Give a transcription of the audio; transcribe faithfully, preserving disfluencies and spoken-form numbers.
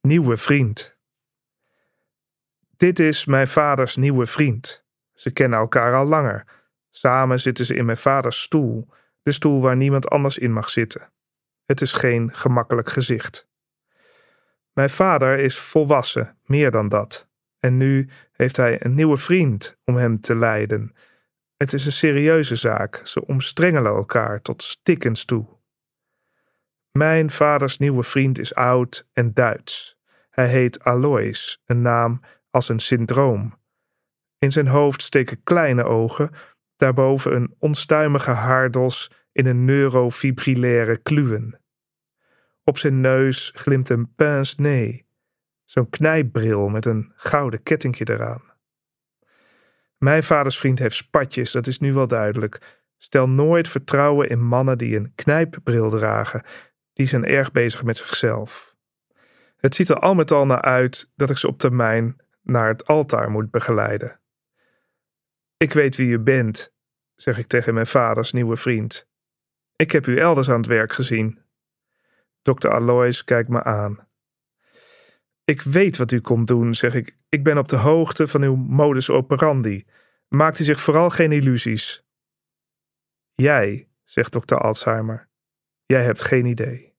Nieuwe vriend. Dit is mijn vaders nieuwe vriend. Ze kennen elkaar al langer. Samen zitten ze in mijn vaders stoel, de stoel waar niemand anders in mag zitten. Het is geen gemakkelijk gezicht. Mijn vader is volwassen, meer dan dat. En nu heeft hij een nieuwe vriend om hem te leiden. Het is een serieuze zaak. Ze omstrengelen elkaar tot stikkens toe. Mijn vaders nieuwe vriend is oud en Duits. Hij heet Alois, een naam als een syndroom. In zijn hoofd steken kleine ogen, daarboven een onstuimige haardos in een neurofibrillaire kluwen. Op zijn neus glimt een pince-nez, zo'n knijpbril met een gouden kettingje eraan. Mijn vaders vriend heeft spatjes, dat is nu wel duidelijk. Stel nooit vertrouwen in mannen die een knijpbril dragen. Die zijn erg bezig met zichzelf. Het ziet er al met al naar uit dat ik ze op termijn naar het altaar moet begeleiden. Ik weet wie u bent, zeg ik tegen mijn vaders nieuwe vriend. Ik heb u elders aan het werk gezien. dokter Alois kijkt me aan. Ik weet wat u komt doen, zeg ik. Ik ben op de hoogte van uw modus operandi. Maakt u zich vooral geen illusies. Jij, zegt dokter Alzheimer. Jij hebt geen idee.